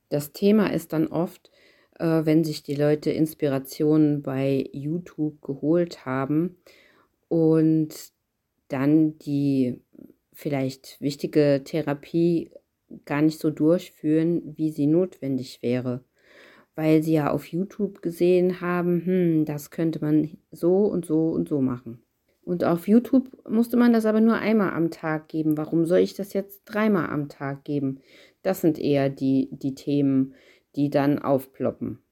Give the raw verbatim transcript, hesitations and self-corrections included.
Das Thema ist dann oft, äh, wenn sich die Leute Inspirationen bei YouTube geholt haben und dann die vielleicht wichtige Therapie gar nicht so durchführen, wie sie notwendig wäre, weil sie ja auf YouTube gesehen haben, hm, das könnte man so und so und so machen. Und auf YouTube musste man das aber nur einmal am Tag geben. Warum soll ich das jetzt dreimal am Tag geben? Das sind eher die, die Themen, die dann aufploppen.